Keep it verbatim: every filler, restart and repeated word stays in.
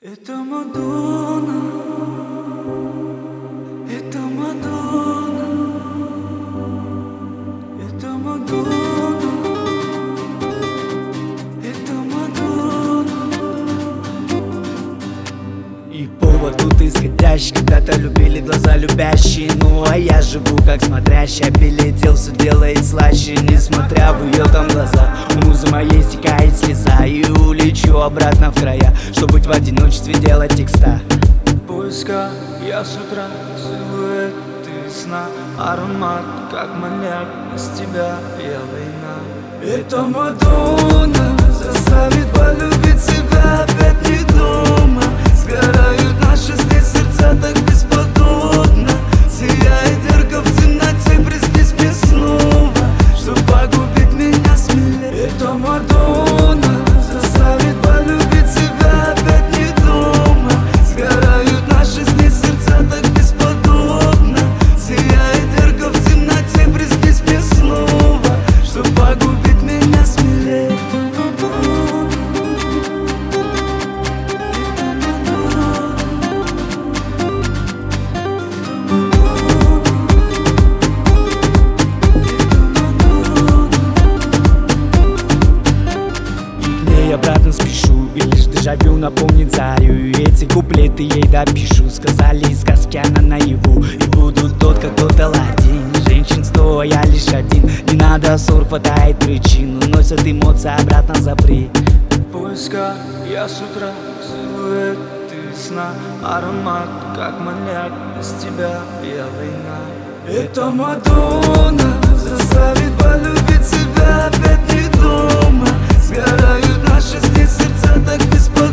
Это Мадонна, это Мадонна, это Мадонна, это Мадонна. И повод тут исходящий, когда-то любили глаза любящие. Ну а я живу как смотрящий, обелетел, все делает слаще. Несмотря в ее там глаза, у музы моей стекает слеза. И улечу обратно в края, чтоб быть в одиночестве, делать текста. Поиска я с утра, силуэты сна, аромат как маньяк, без тебя я война. Это Мадонна заставит полюбить себя опять не дома. Сгорают наши здесь сердца так бесподобно. Сияет ярко в темноте, приснись мне снова, чтоб погубить меня смелее. Это Мадонна заставит полюбить себя опять не дома. Сгорают наши здесь сердца так бесподобно. Сияет ярко в темноте, приснись мне снова, чтоб погубить меня смелее. Обратно спешу, и лишь дежавю напомнит зарю. И эти куплеты ей допишу. Сказали сказки, она наяву, и буду тот, как тот Аладдин. Женщин сто, а я лишь один. Не надо ссор, хватает причин. Уносят эмоции обратно запри. Поиска я с утра, силуэты сна, аромат как маньяк, без тебя я война. Это Мадонна заставит полюбить себя опять не дома. Сгорают наши здесь сердца так бесподобно.